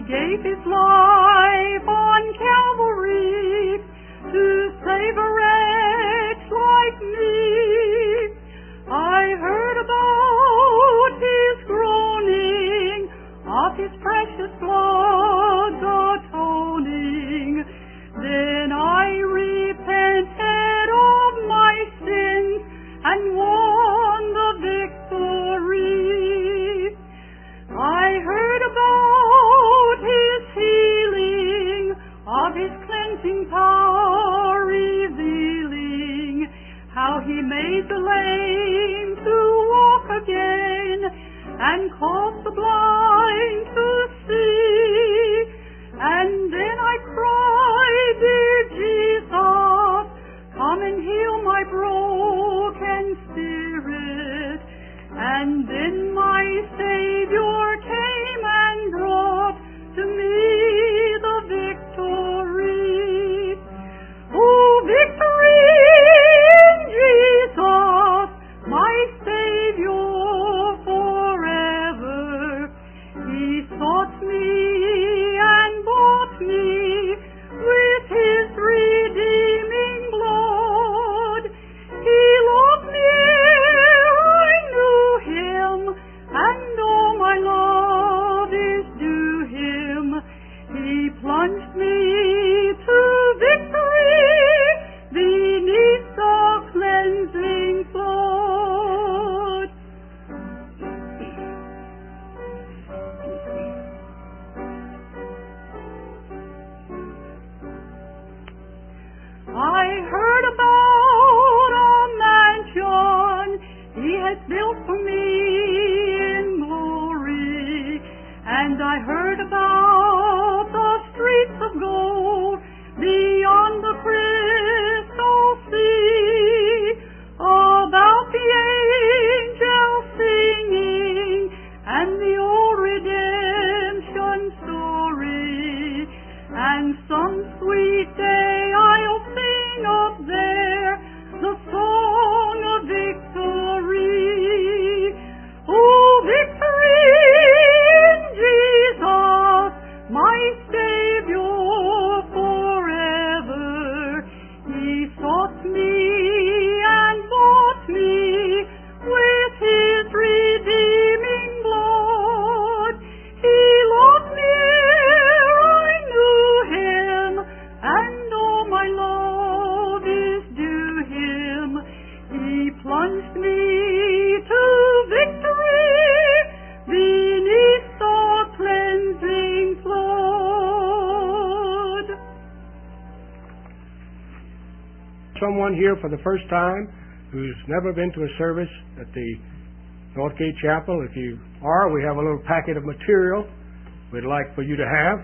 gave his life on Calvary to save a wretch like me. I heard about his groaning, of his precious blood atoning. Then I repented of my sins and won the victory. I heard about his healing, of his cleansing power revealing, how he made the lame to walk again and caused the blind to see. And then I cried, dear Jesus, come and heal my broken spirit. And then my Savior came and brought to me the victory. Oh, victory in Jesus, my Savior forever. He sought me and bought me with his redeeming blood. He loved me ere I knew him, and all my love is due him. He plunged me to victory beneath the cleansing flood. I heard about a mansion he has built for me in glory, and I heard about the streets of gold beyond the crystal sea, about the angels singing and the old redemption story. And some sweet day I'll sing up there the song of victory. Oh, victory in Jesus, my Savior forever. He sought me and bought me with his redeeming blood. He loved me ere I knew him, and all my love is due him. He plunged me to victory beneath the cleansing flood. Someone here for the first time who's never been to a service at the Northgate Chapel, if you are, we have a little packet of material we'd like for you to have.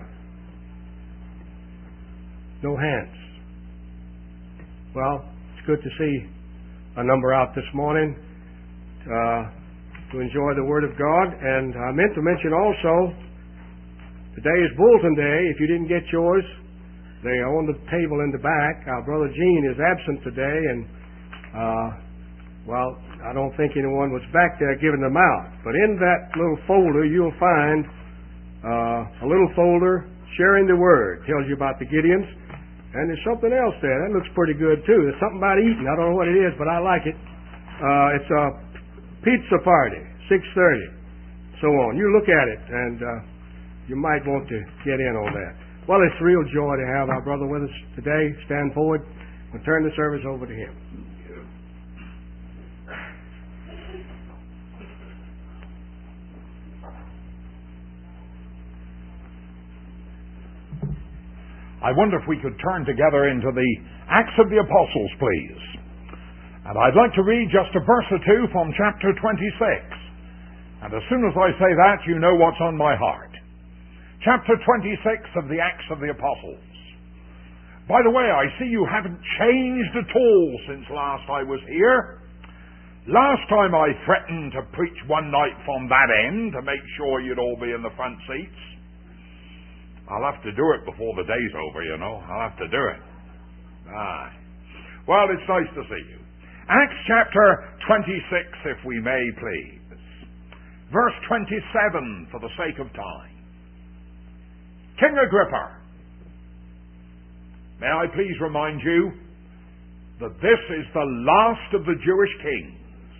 No hands. Well, it's good to see a number out this morning to enjoy the Word of God. And I meant to mention also, today is Bulletin Day. If you didn't get yours, they are on the table in the back. Our brother Gene is absent today, and well, I don't think anyone was back there giving them out. But in that little folder, you'll find a little folder sharing the Word. Tells you about the Gideons. And there's something else there. That looks pretty good, too. There's something about eating. I don't know what it is, but I like it. It's a pizza party, 6:30, so on. You look at it, and you might want to get in on that. Well, it's a real joy to have our brother with us today. Stand forward. We'll turn the service over to him. I wonder if we could turn together into the Acts of the Apostles, please. And I'd like to read just a verse or two from chapter 26. And as soon as I say that, you know what's on my heart. Chapter 26 of the Acts of the Apostles. By the way, I see you haven't changed at all since last I was here. Last time I threatened to preach one night from that end to make sure you'd all be in the front seats. I'll have to do it before the day's over, you know. I'll have to do it. Well, it's nice to see you. Acts chapter 26, if we may, please. Verse 27, for the sake of time. King Agrippa, may I please remind you that this is the last of the Jewish kings.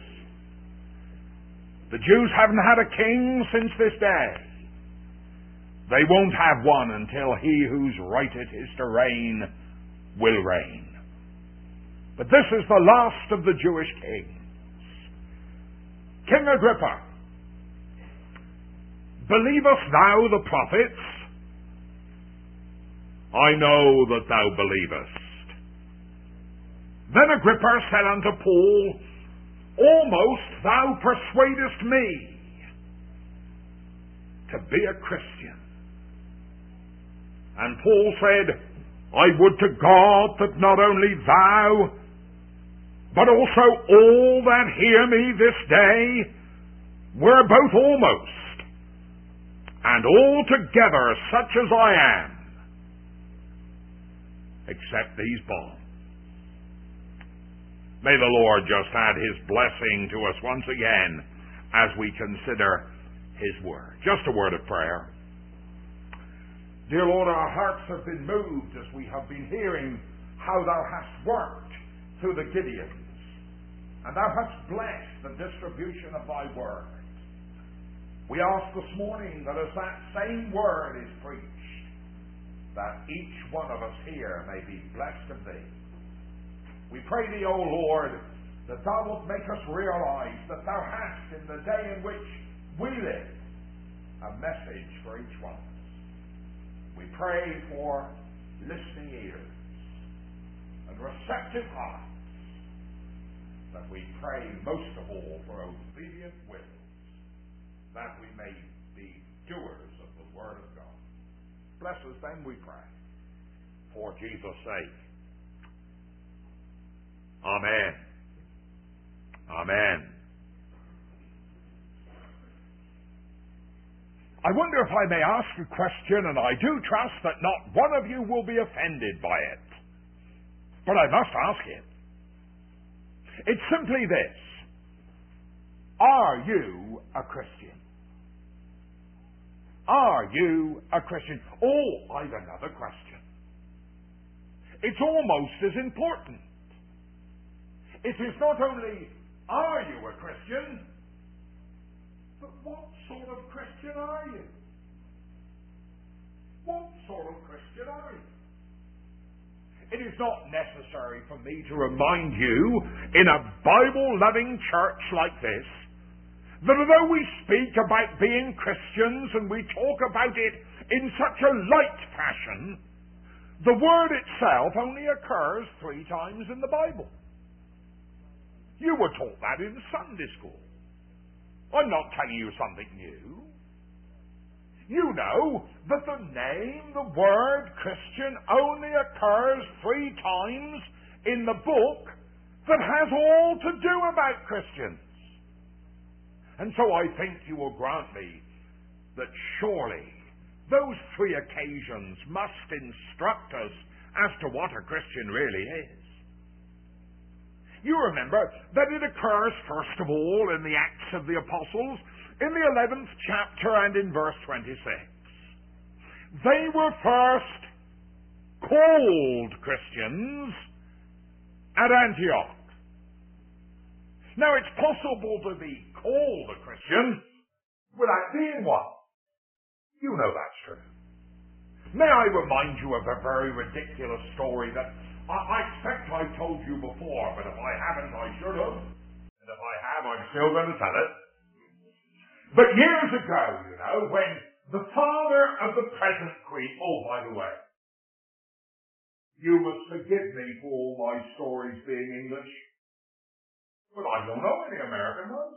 The Jews haven't had a king since this day. They won't have one until he whose right it is to reign will reign. But this is the last of the Jewish kings. King Agrippa, believest thou the prophets? I know that thou believest. Then Agrippa said unto Paul, almost thou persuadest me to be a Christian. And Paul said, I would to God that not only thou, but also all that hear me this day were both almost, and altogether such as I am, except these bonds. May the Lord just add His blessing to us once again as we consider His Word. Just a word of prayer. Dear Lord, our hearts have been moved as we have been hearing how Thou hast worked through the Gideons, and Thou hast blessed the distribution of Thy Word. We ask this morning that as that same Word is preached, that each one of us here may be blessed of Thee. We pray Thee, O Lord, that Thou wilt make us realize that Thou hast, in the day in which we live, a message for each one of us. We pray for listening ears and receptive hearts, that we pray most of all for obedient wills, that we may be doers of the Word of God. Bless us then, we pray, for Jesus' sake. Amen. Amen. I wonder if I may ask a question, and I do trust that not one of you will be offended by it. But I must ask it. It's simply this. Are you a Christian? Are you a Christian? Oh, I've another question. It's almost as important. It is not only, are you a Christian, but what sort of Christian are you? What sort of Christian are you? It is not necessary for me to remind you, in a Bible-loving church like this, that although we speak about being Christians and we talk about it in such a light fashion, the word itself only occurs 3 times in the Bible. You were taught that in Sunday school. I'm not telling you something new. You know that the name, the word Christian, only occurs 3 times in the book that has all to do about Christians. And so I think you will grant me that surely those 3 occasions must instruct us as to what a Christian really is. You remember that it occurs, first of all, in the Acts of the Apostles, in the 11th chapter and in verse 26. They were first called Christians at Antioch. Now, it's possible to be called a Christian without being one. You know that's true. May I remind you of a very ridiculous story that I expect I've told you before, but if I haven't, I should have. And if I have, I'm still going to tell it. But years ago, you know, when the father of the present queen, oh, by the way, you must forgive me for all my stories being English, but I don't know any American ones.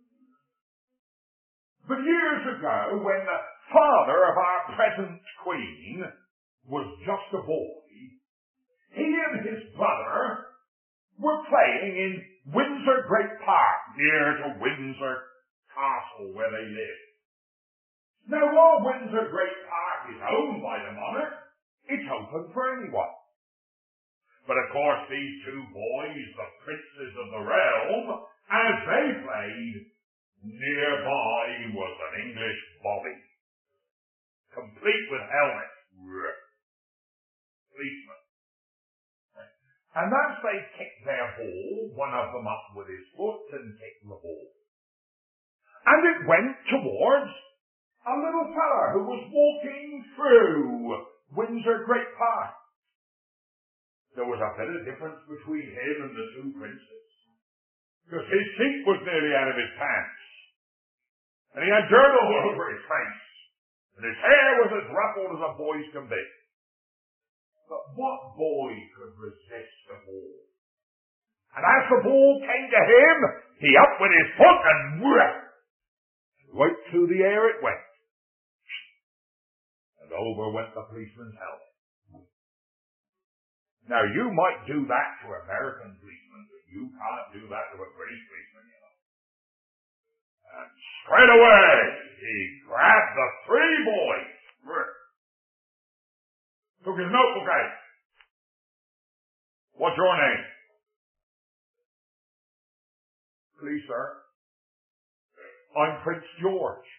But years ago, when the father of our present queen was just a boy, he and his brother were playing in Windsor Great Park, near to Windsor Castle, where they lived. Now, while Windsor Great Park is owned by the monarch, it's open for anyone. But of course, these 2 boys, the princes of the realm, as they played, nearby was an English bobby. complete with helmets. Policemen. And as they kicked their ball, one of them up with his foot and kicked the ball. And it went towards a little fella who was walking through Windsor Great Park. There was a bit of difference between him and the two princes, because his seat was nearly out of his pants, and he had dirt all over his face, and his hair was as ruffled as a boy's can be. But what boy could resist the ball? And as the ball came to him, he up with his foot and right through the air it went. And over went the policeman's helmet. Now, you might do that to American policemen, but you can't do that to a British policeman, you know. And straight away, he grabbed the three boys. Took his notebook out. What's your name? Please, sir. I'm Prince George.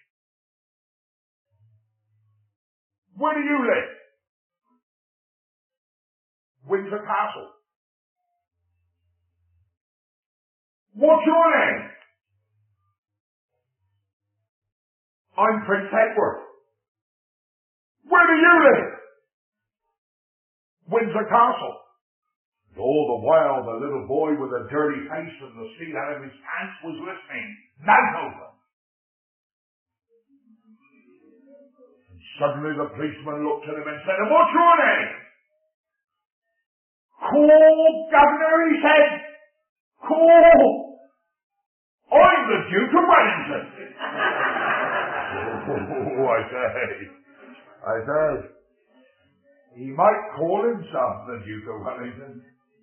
Where do you live? Windsor Castle. What's your name? I'm Prince Edward. Where do you live? Windsor Castle. And all the while the little boy with a dirty face and the seat out of his pants was listening, mouth open. And suddenly the policeman looked at him and said, "And what's your name?" "Cool, Governor," he said. "Cool. I'm the Duke of Wellington." Oh, I say. He might call himself the Duke of Wellington.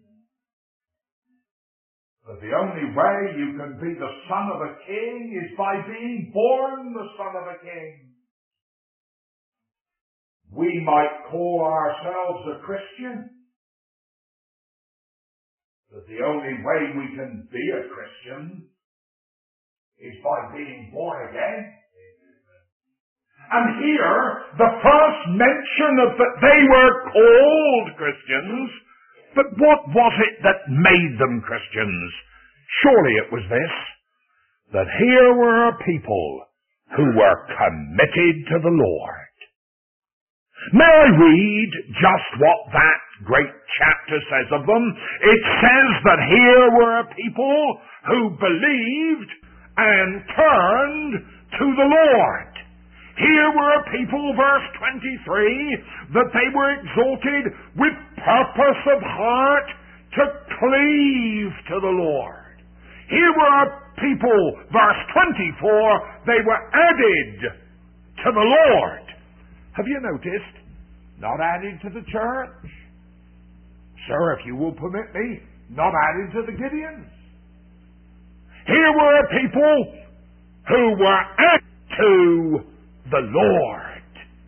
But the only way you can be the son of a king is by being born the son of a king. We might call ourselves a Christian. But the only way we can be a Christian is by being born again. And here, the first mention of that they were called Christians, but what was it that made them Christians? Surely it was this, that here were a people who were committed to the Lord. May I read just what that great chapter says of them? It says that here were a people who believed and turned to the Lord. Here were a people, verse 23, that they were exalted with purpose of heart to cleave to the Lord. Here were a people, verse 24, they were added to the Lord. Have you noticed? Not added to the church. Sir, if you will permit me, not added to the Gideons. Here were a people who were added to the Lord.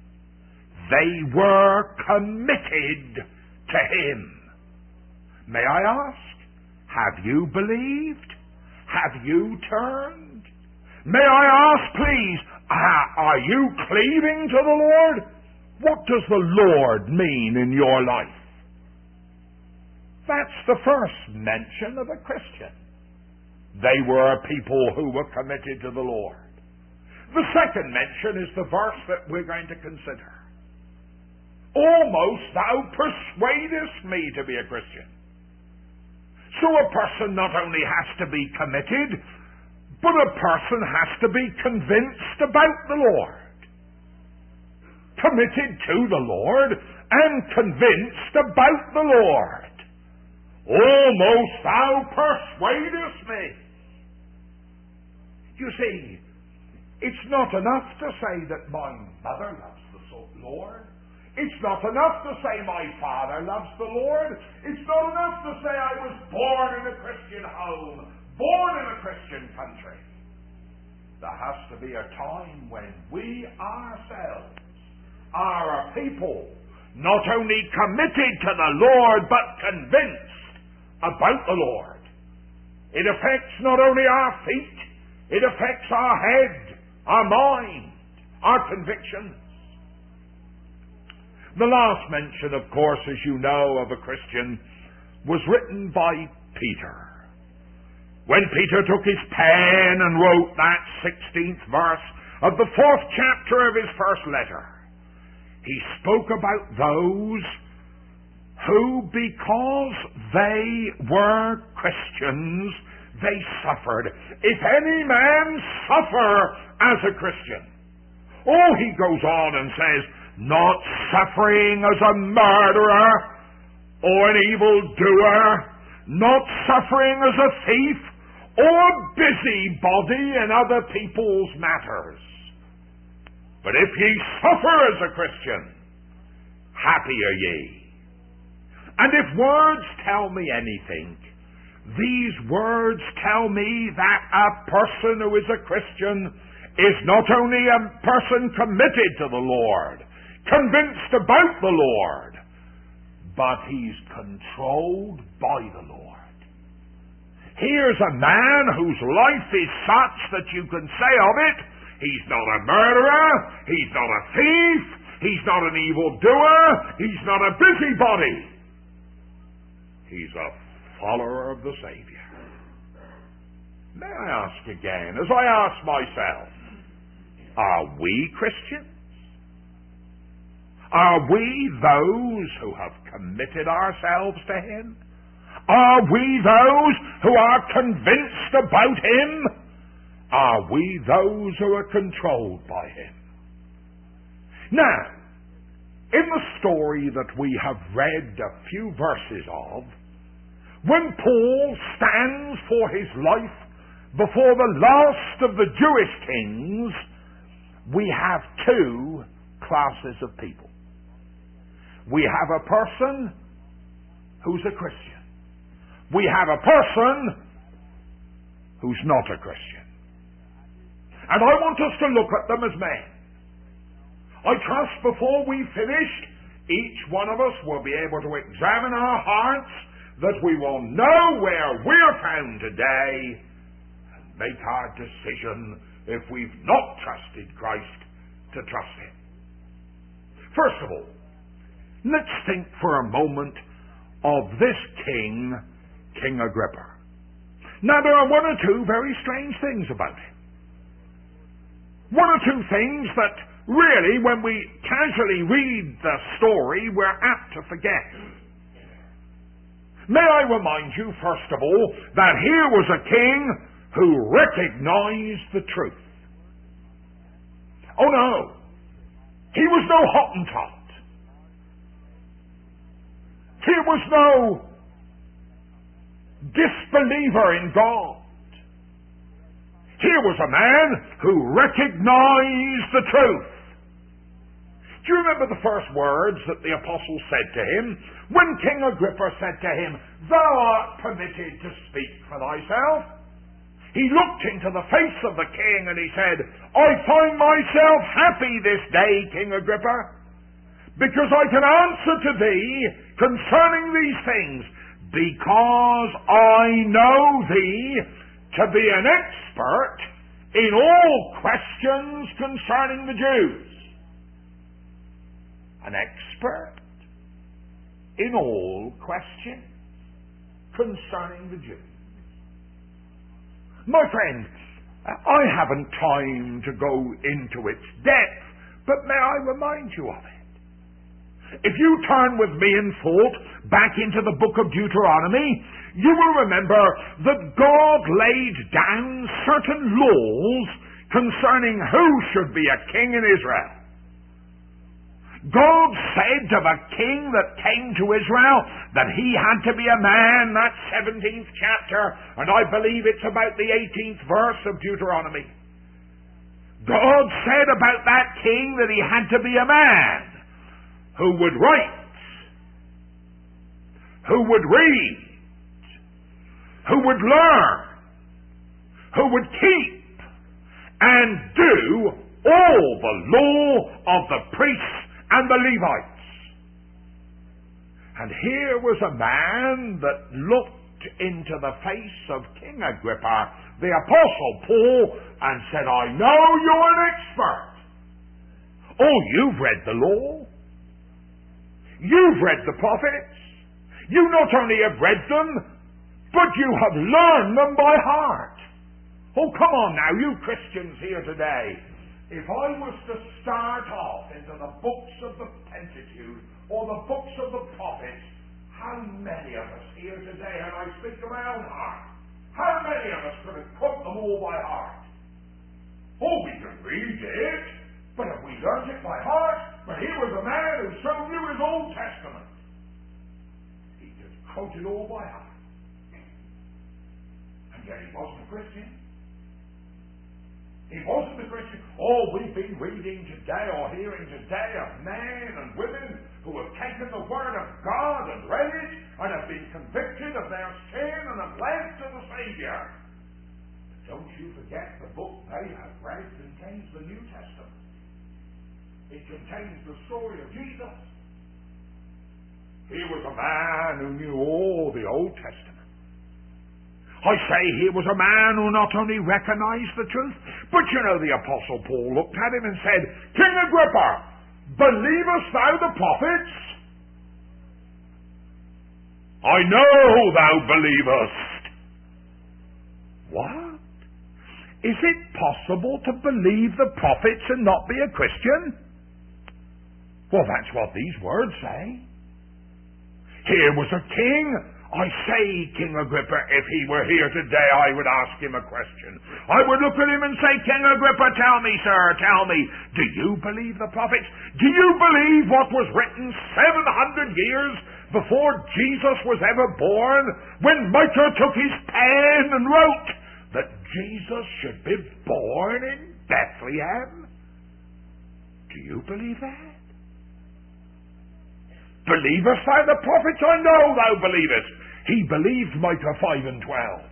They were committed to Him. May I ask, have you believed? Have you turned? May I ask, please, are you cleaving to the Lord? What does the Lord mean in your life? That's the first mention of a Christian. They were a people who were committed to the Lord. The second mention is the verse that we're going to consider. Almost thou persuadest me to be a Christian. So a person not only has to be committed, but a person has to be convinced about the Lord. Committed to the Lord and convinced about the Lord. Almost thou persuadest me. You see, it's not enough to say that my mother loves the Lord. It's not enough to say my father loves the Lord. It's not enough to say I was born in a Christian home, born in a Christian country. There has to be a time when we ourselves are a people not only committed to the Lord, but convinced about the Lord. It affects not only our feet, it affects our head, our mind, our convictions. The last mention, of course, as you know, of a Christian was written by Peter. When Peter took his pen and wrote that 16th verse of the 4th chapter of his first letter, he spoke about those who, because they were Christians, they suffered. If any man suffer as a Christian. Oh, he goes on and says, not suffering as a murderer or an evildoer, not suffering as a thief or busybody in other people's matters. But if ye suffer as a Christian, happy are ye. And if words tell me anything, these words tell me that a person who is a Christian is not only a person committed to the Lord, convinced about the Lord, but he's controlled by the Lord. Here's a man whose life is such that you can say of it, he's not a murderer, he's not a thief, he's not an evildoer, he's not a busybody. He's a follower of the Savior. May I ask again, as I ask myself, are we Christians? Are we those who have committed ourselves to Him? Are we those who are convinced about Him? Are we those who are controlled by Him? Now, in the story that we have read a few verses of, when Paul stands for his life before the last of the Jewish kings, we have two classes of people. We have a person who's a Christian. We have a person who's not a Christian. And I want us to look at them as men. I trust before we finish, each one of us will be able to examine our hearts, that we will know where we're found today and make our decision, if we've not trusted Christ, to trust Him. First of all, let's think for a moment of this king, King Agrippa. Now, there are one or two very strange things about him. One or two things that really, when we casually read the story, we're apt to forget. May I remind you, first of all, that here was a king who recognized the truth. Oh no, he was no Hottentot. He was no disbeliever in God. Here was a man who recognized the truth. Do you remember the first words that the apostle said to him? When King Agrippa said to him, "Thou art permitted to speak for thyself," he looked into the face of the king and he said, "I find myself happy this day, King Agrippa, because I can answer to thee concerning these things, because I know thee to be an expert in all questions concerning the Jews." An expert in all questions concerning the Jews. My friend, I haven't time to go into its depth, but may I remind you of it? If you turn with me in thought back into the book of Deuteronomy, you will remember that God laid down certain laws concerning who should be a king in Israel. God said of a king that came to Israel that he had to be a man, that 17th chapter, and I believe it's about the 18th verse of Deuteronomy. God said about that king that he had to be a man who would write, who would read, who would learn, who would keep and do all the law of the priests and the Levites. And here was a man that looked into the face of King Agrippa, the Apostle Paul, and said, "I know you're an expert. Oh, you've read the law. You've read the prophets. You not only have read them, but you have learned them by heart. Oh, come on now, you Christians here today. If I was to start off into the books of the Pentateuch or the books of the prophets, how many of us here today, and I speak to my own heart, how many of us could have quote them all by heart? Oh, we can read it, but have we learned it by heart? But here was a man who so knew his Old Testament. He just quoted all by heart. And yet he wasn't a Christian. He wasn't a Christian. Oh, we've been reading today or hearing today of men and women who have taken the Word of God and read it and have been convicted of their sin and have led to the Savior. But don't you forget the book they have read contains the New Testament. It contains the story of Jesus. Here was a man who knew all the Old Testament. I say here was a man who not only recognized the truth, but you know the Apostle Paul looked at him and said, King Agrippa, believest thou the prophets? I know thou believest. What? Is it possible to believe the prophets and not be a Christian? Well, that's what these words say. Here was a king. I say, King Agrippa, if he were here today, I would ask him a question. I would look at him and say, King Agrippa, tell me, sir, tell me, do you believe the prophets? Do you believe what was written 700 years before Jesus was ever born, when Micah took his pen and wrote that Jesus should be born in Bethlehem? Do you believe that? Believest thou the prophets? I know thou believest. He believed Micah 5 and 12.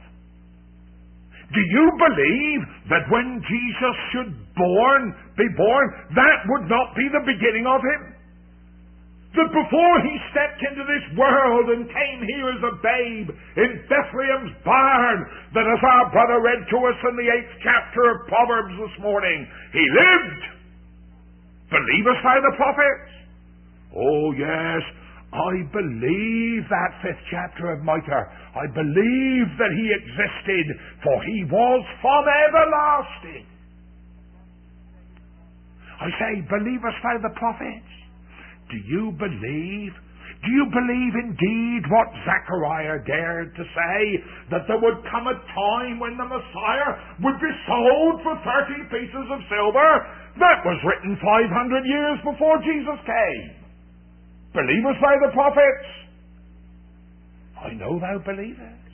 Do you believe that when Jesus should be born, that would not be the beginning of him? That before he stepped into this world and came here as a babe in Bethlehem's barn, that as our brother read to us in the 8th chapter of Proverbs this morning, he lived. Believest thou the prophets? Oh, yes, I believe that 5th chapter of Micah. I believe that he existed, for he was from everlasting. I say, believest thou the prophets? Do you believe? Do you believe indeed what Zechariah dared to say, that there would come a time when the Messiah would be sold for 30 pieces of silver? That was written 500 years before Jesus came. Believest thou the prophets? I know thou believest.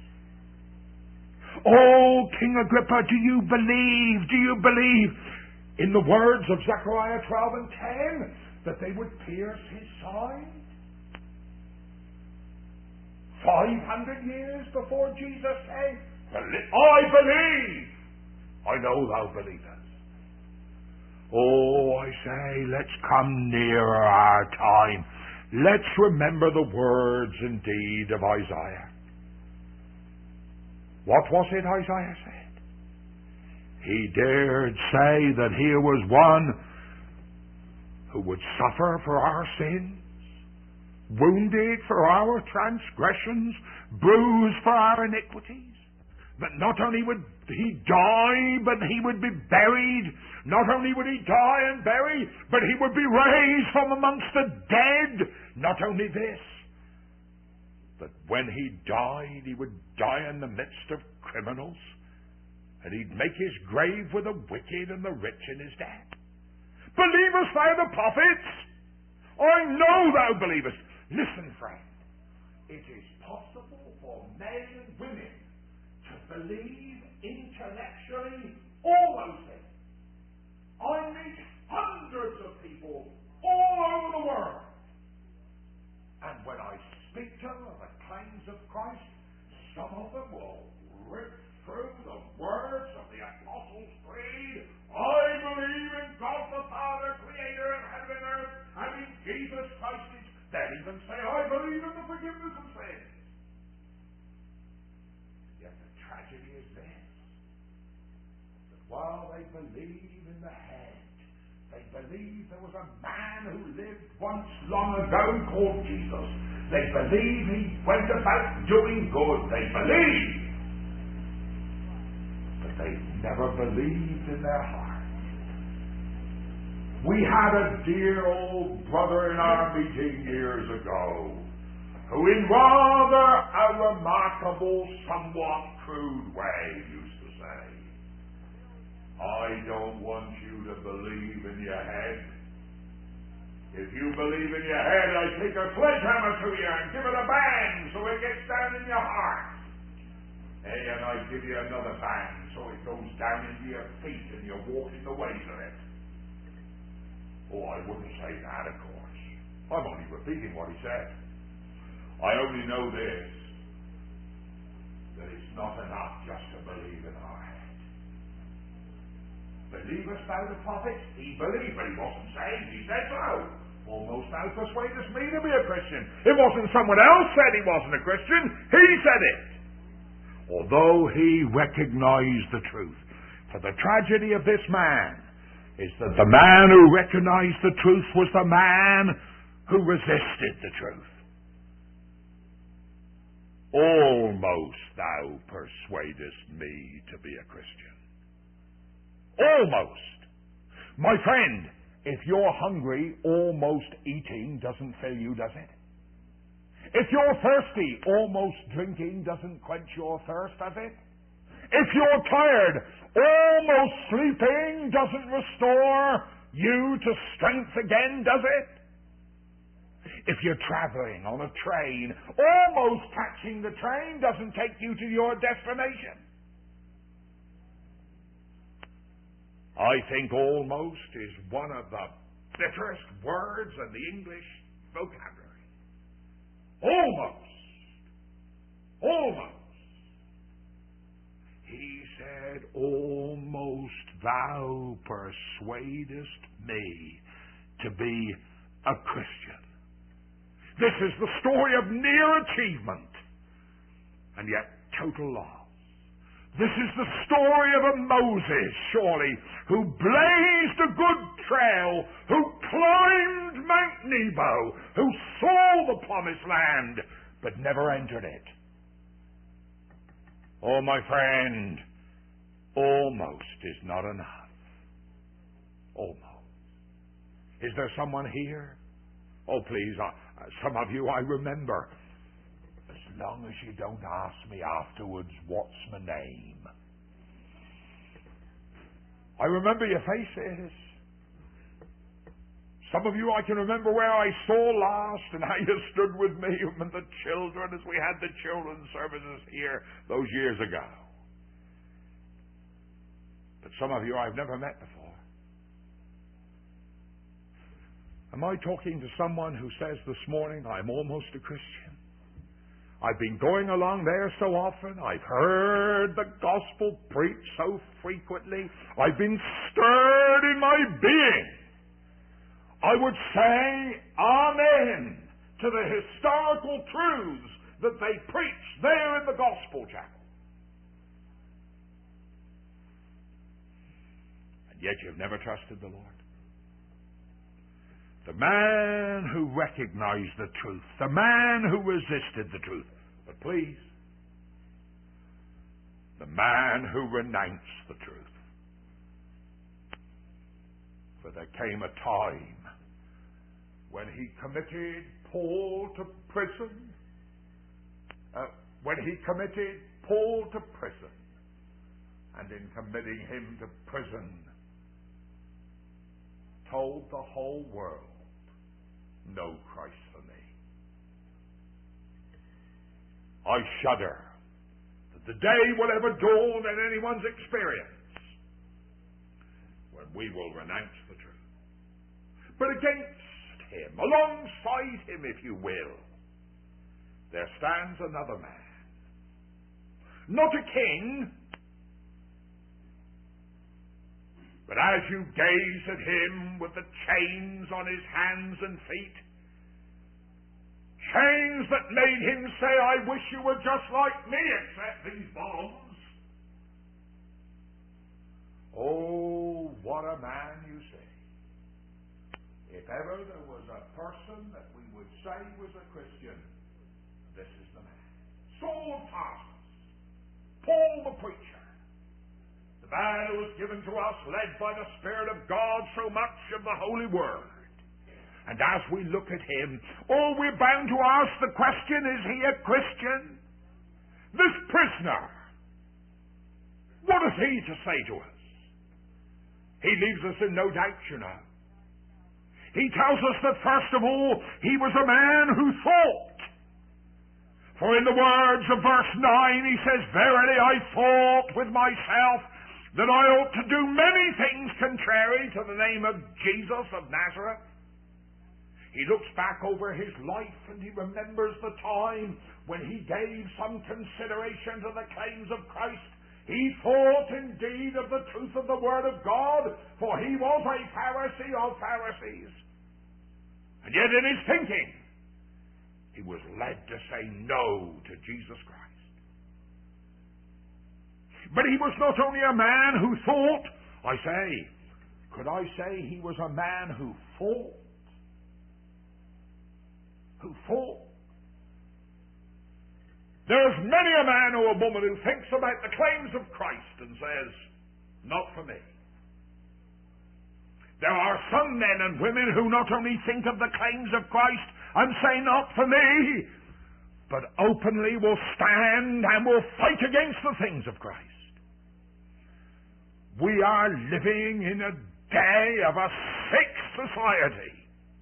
Oh, King Agrippa, do you believe in the words of Zechariah 12 and 10 that they would pierce his side? 500 years before Jesus came? I believe. I know thou believest. Oh, I say, let's come nearer our time. Let's remember the words indeed of Isaiah. What was it Isaiah said? He dared say that here was one who would suffer for our sins, wounded for our transgressions, bruised for our iniquities. That not only would he die, but he would be buried. Not only would he die and bury, but he would be raised from amongst the dead. Not only this, that when he died, he would die in the midst of criminals, and he'd make his grave with the wicked and the rich in his death. Believest thou the prophets? I know thou believest. Listen, friend, it is possible for men and women to believe intellectually all those things. I meet hundreds of people all over the world, and when I speak to them of the claims of Christ, some of them will rip through the words of the Apostles' Creed. I believe in God the Father, creator of heaven and earth, and in Jesus Christ. They'll even say, I believe in the forgiveness of sins. Yet the tragedy is this, that while they believe in the head, They believe there was a man who lived once long ago called Jesus. They believe he went about doing good. They believe. But they never believed in their heart. We had a dear old brother in our meeting years ago who in rather a remarkable, somewhat crude way used to say, I don't want you to believe in your head. If you believe in your head, I take a sledgehammer to you and give it a bang so it gets down in your heart. Hey, and I give you another bang so it goes down into your feet and you walk in the ways of it. Oh, I wouldn't say that, of course. I'm only repeating what he said. I only know this, that it's not enough just to believe in our head. Believest thou the prophets? He believed, but he wasn't saved. He said so. Almost thou persuadest me to be a Christian. It wasn't someone else said he wasn't a Christian. He said it. Although he recognized the truth. For the tragedy of this man is that the man who recognized the truth was the man who resisted the truth. Almost thou persuadest me to be a Christian. Almost. My friend, if you're hungry, almost eating doesn't fill you, does it? If you're thirsty, almost drinking doesn't quench your thirst, does it? If you're tired, almost sleeping doesn't restore you to strength again, does it? If you're traveling on a train, almost catching the train doesn't take you to your destination. I think almost is one of the bitterest words in the English vocabulary. Almost. Almost. He said, almost thou persuadest me to be a Christian. This is the story of near achievement and yet total loss. This is the story of a Moses, surely, who blazed a good trail, who climbed Mount Nebo, who saw the promised land, but never entered it. Oh, my friend, almost is not enough. Almost. Is there someone here? Oh, please, some of you I remember. As long as you don't ask me afterwards, what's my name? I remember your faces. Some of you I can remember where I saw last and how you stood with me and the children as we had the children's services here those years ago. But some of you I've never met before. Am I talking to someone who says this morning, I'm almost a Christian? I've been going along there so often. I've heard the gospel preached so frequently. I've been stirred in my being. I would say amen to the historical truths that they preach there in the gospel chapel. And yet you've never trusted the Lord. The man who recognized the truth. The man who resisted the truth. But please, the man who renounced the truth. For there came a time when he committed Paul to prison. And in committing him to prison, told the whole world, know Christ for me. I shudder that the day will ever dawn in anyone's experience when we will renounce the truth. But against him, alongside him, if you will, there stands another man. Not a king, but as you gaze at him with the chains on his hands and feet, chains that made him say, I wish you were just like me, except these bonds. Oh, what a man you see. If ever there was a person that we would say was a Christian, this is the man. Saul of Tarsus, Paul the preacher, the man who was given to us, led by the Spirit of God, so much of the Holy Word. And as we look at him, we're bound to ask the question, is he a Christian? This prisoner, what has he to say to us? He leaves us in no doubt, you know. He tells us that first of all, he was a man who thought. For in the words of verse 9, he says, "Verily I thought with myself that I ought to do many things contrary to the name of Jesus of Nazareth." He looks back over his life and he remembers the time when he gave some consideration to the claims of Christ. He thought indeed of the truth of the Word of God, for he was a Pharisee of Pharisees. And yet in his thinking, he was led to say no to Jesus Christ. But he was not only a man who thought, could I say he was a man who fought? Who fought? There's many a man or a woman who thinks about the claims of Christ and says, not for me. There are some men and women who not only think of the claims of Christ and say, not for me, but openly will stand and will fight against the things of Christ. We are living in a day of a sick society.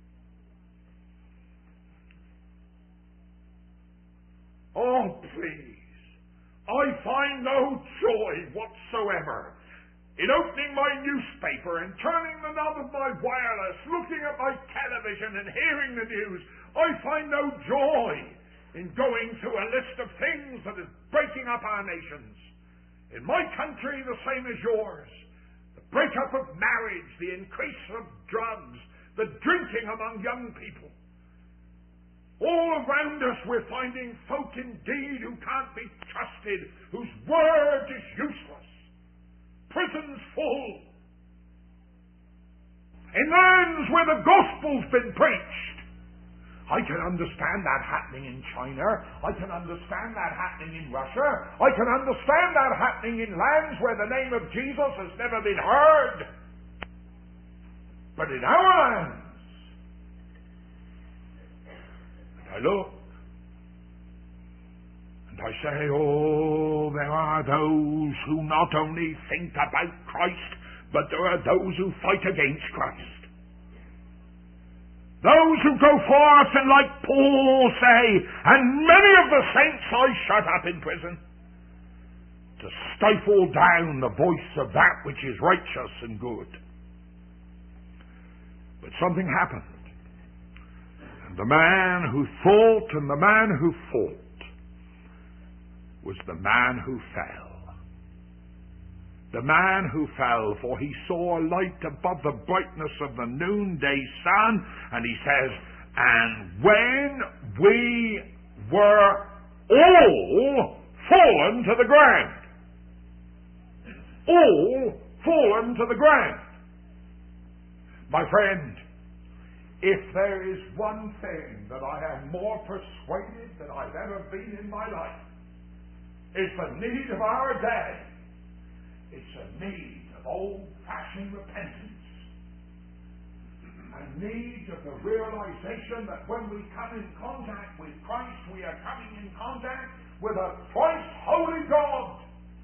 Oh, please, I find no joy whatsoever in opening my newspaper and turning the knob of my wireless, looking at my television and hearing the news. I find no joy in going through a list of things that is breaking up our nations. In my country, the same as yours. The breakup of marriage, the increase of drugs, the drinking among young people. All around us we're finding folk indeed who can't be trusted, whose word is useless. Prisons full. In lands where the gospel's been preached. I can understand that happening in China. I can understand that happening in Russia. I can understand that happening in lands where the name of Jesus has never been heard. But in our lands, I look and I say, there are those who not only think about Christ, but there are those who fight against Christ. Those who go forth and, like Paul, say, and many of the saints I shut up in prison, to stifle down the voice of that which is righteous and good. But something happened. The man who thought and the man who fought was the man who fell. The man who fell, for he saw a light above the brightness of the noonday sun, and he says, and when we were all fallen to the ground. All fallen to the ground. My friend, if there is one thing that I am more persuaded than I've ever been in my life, it's the need of our day. It's a need of old-fashioned repentance. A need of the realization that when we come in contact with Christ, we are coming in contact with a thrice holy God.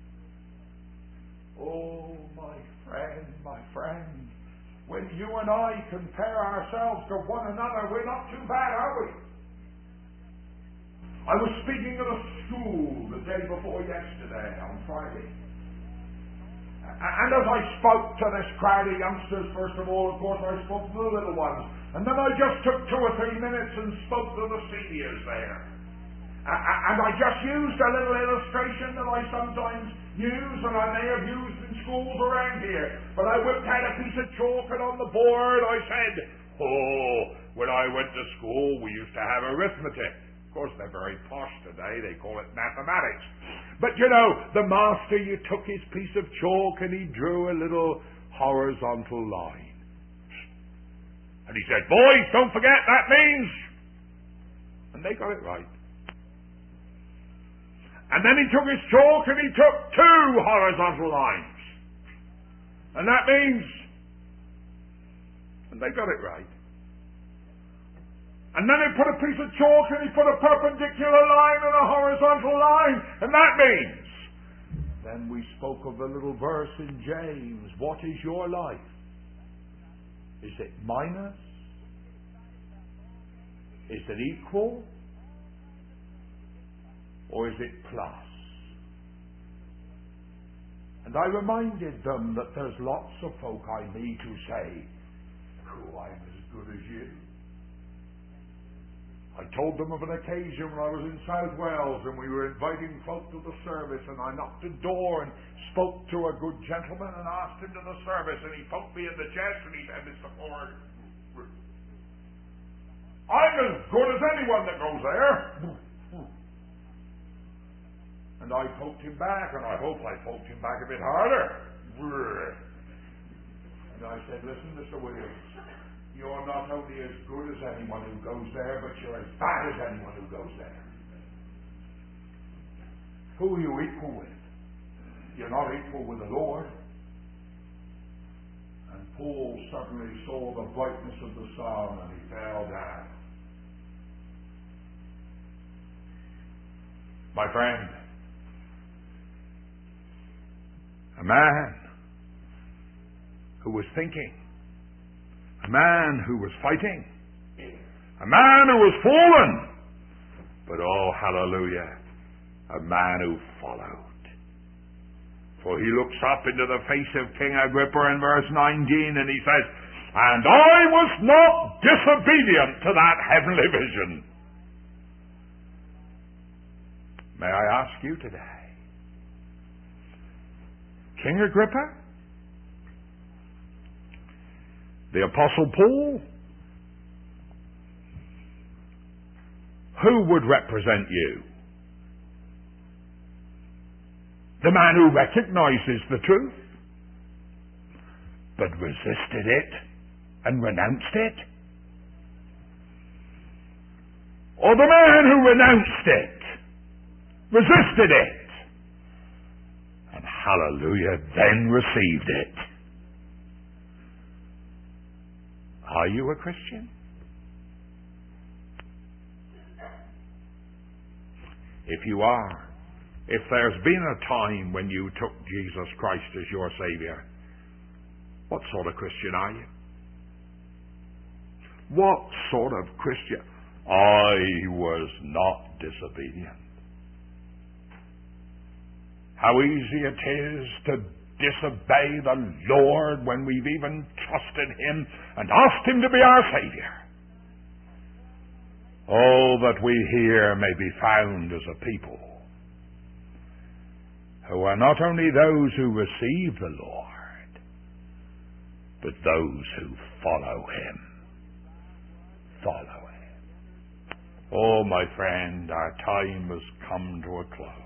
Oh, my friend, when you and I compare ourselves to one another, we're not too bad, are we? I was speaking at a school the day before yesterday, on Friday. And as I spoke to this crowd of youngsters, first of all, of course, I spoke to the little ones. And then I just took 2 or 3 minutes and spoke to the seniors there. And I just used a little illustration that I sometimes use, and I may have used in schools around here. But I whipped out a piece of chalk, and on the board I said, when I went to school, we used to have arithmetic. Of course, they're very posh today. They call it mathematics. But, you know, the master, you took his piece of chalk and he drew a little horizontal line. And he said, boys, don't forget that means... And they got it right. And then he took his chalk and he took 2 horizontal lines. And that means... And they got it right. And then he put a piece of chalk and he put a perpendicular line and a horizontal line. And that means... Then we spoke of the little verse in James. What is your life? Is it minus? Is it equal? Or is it plus? And I reminded them that there's lots of folk I meet who say, oh, I'm as good as you. I told them of an occasion when I was in South Wales and we were inviting folk to the service, and I knocked the door and spoke to a good gentleman and asked him to the service, and he poked me in the chest and he said, Mr. Ford, I'm as good as anyone that goes there. And I poked him back, and I hope I poked him back a bit harder. And I said, listen, Mr. Williams, you're not only as good as anyone who goes there, but you're as bad as anyone who goes there. Who are you equal with? You're not equal with the Lord. And Paul suddenly saw the brightness of the sun and he fell down. My friend, a man who was thinking, a man who was fighting, a man who was fallen, but oh, hallelujah, a man who followed. For he looks up into the face of King Agrippa in verse 19 and he says, and I was not disobedient to that heavenly vision. May I ask you today, King Agrippa, the Apostle Paul, who would represent you? The man who recognizes the truth, but resisted it and renounced it? Or the man who renounced it, resisted it, and hallelujah, then received it? Are you a Christian? If you are, if there's been a time when you took Jesus Christ as your Savior, what sort of Christian are you? What sort of Christian? I was not disobedient. How easy it is to disobey the Lord when we've even trusted Him and asked Him to be our Savior. Oh, that we here may be found as a people who are not only those who receive the Lord, but those who follow Him. Follow Him. Oh, my friend, our time has come to a close.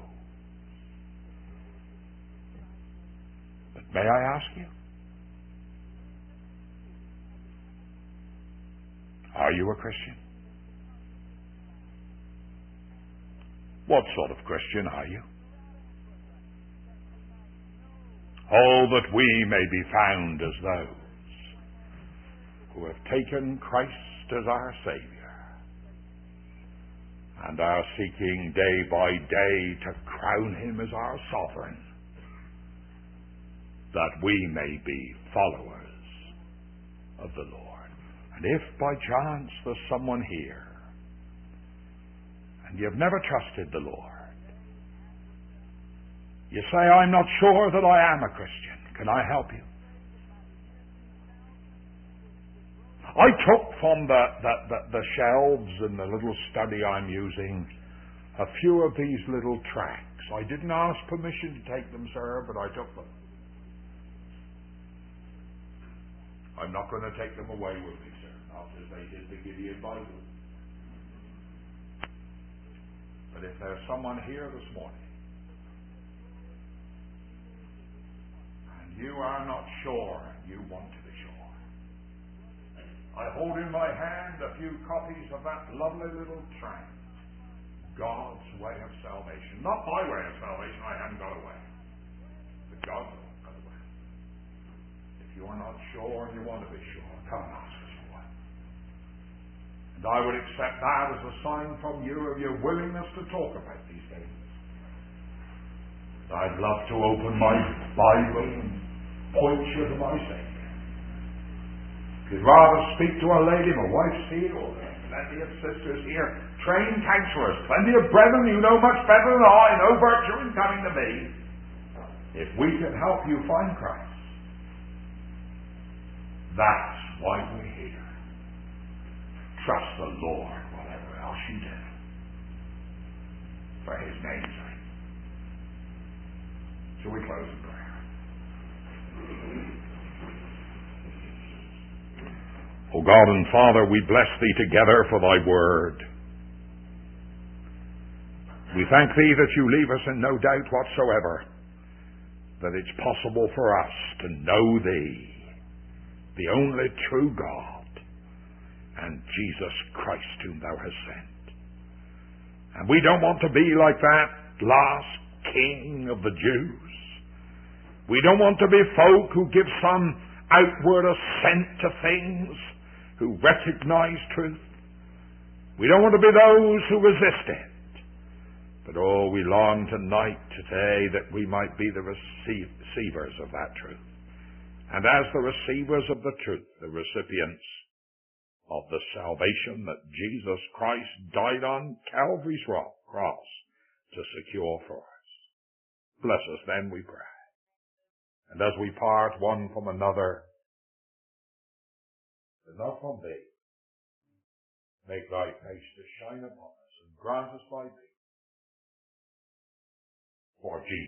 But may I ask you, are you a Christian? What sort of Christian are you? Oh, that we may be found as those who have taken Christ as our Savior and are seeking day by day to crown Him as our sovereign, that we may be followers of the Lord. And if by chance there's someone here and you've never trusted the Lord, you say, I'm not sure that I am a Christian. Can I help you? I took from the shelves in the little study I'm using a few of these little tracts. I didn't ask permission to take them, sir, but I took them. I'm not going to take them away with me, sir, not as they did the Gideon Bible. But if there's someone here this morning, you are not sure, you want to be sure, I hold in my hand a few copies of that lovely little tract, God's Way of Salvation. Not my way of salvation, I haven't got away. But God's way got away. If you are not sure and you want to be sure, come and ask us for it. And I would accept that as a sign from you of your willingness to talk about these things. I'd love to open my Bible and point you to my Savior. If you'd rather speak to a lady, my wife's here, or plenty of sisters here, trained counselors, plenty of brethren you know much better than I, no virtue in coming to me. If we can help you find Christ, that's why we're here. Trust the Lord, whatever else you do, for His name's sake. Shall we close in prayer? O God and Father, we bless Thee together for Thy word. We thank Thee that You leave us in no doubt whatsoever that it's possible for us to know Thee, the only true God, and Jesus Christ whom Thou hast sent. And we don't want to be like that last king of the Jews. We don't want to be folk who give some outward assent to things, who recognize truth. We don't want to be those who resist it. But we long tonight, today, that we might be the receivers of that truth. And as the receivers of the truth, the recipients of the salvation that Jesus Christ died on Calvary's cross to secure for us. Bless us then, we pray. And as we part one from another, but not from Thee, make Thy face to shine upon us and grant us Thy peace. For Jesus.